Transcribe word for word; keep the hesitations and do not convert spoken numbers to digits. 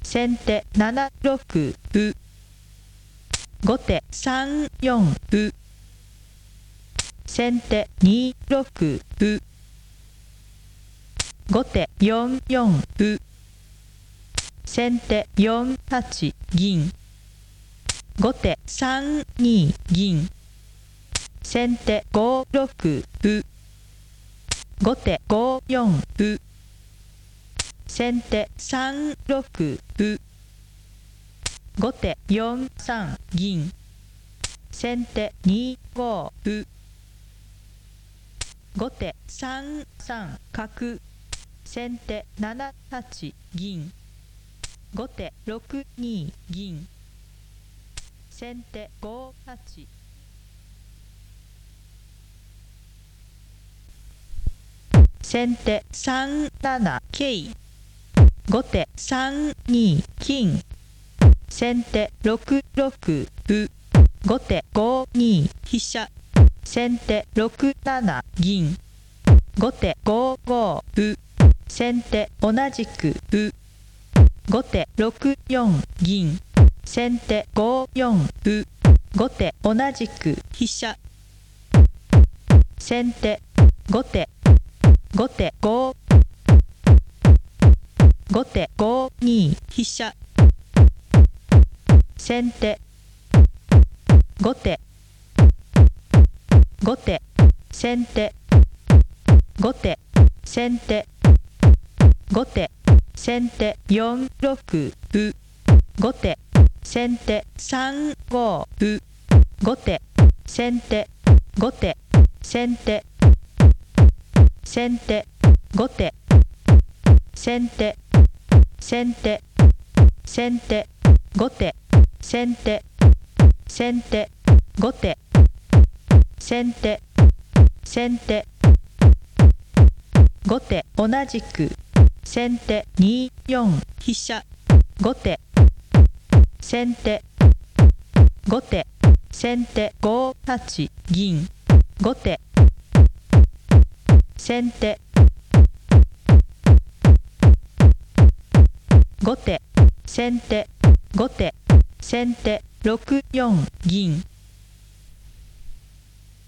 先手ななろく歩、後手さんよん歩、先手にろく歩、後手よんよん歩、先手よんはち銀、後手さんに銀、先手ごろく歩、後手ごよん歩、先手さんろく歩、後手よんさん銀、先手にご歩、後手さんさん角、先手ななはち銀、後手ろくに銀、先手ごはち、先手さんなな桂、後手さんに金、先手ろくろく歩、後手ごに飛車、先手ろくなな銀、後手ごご歩、先手同じく歩、後手ろくよん銀、先手ごよん歩、後手同じく飛車、先手後手後手ご後手ごに飛車、先手後手後手先手後手先手後手先手よんろく歩、後手先手さんご歩、後手先手後手先手先手後手先手先手先手後手先手先手後手先手先手後手同じく、先手によん飛車、後手先手後手先手ごはち銀、後手先手後手先手後手先手ろくよん銀、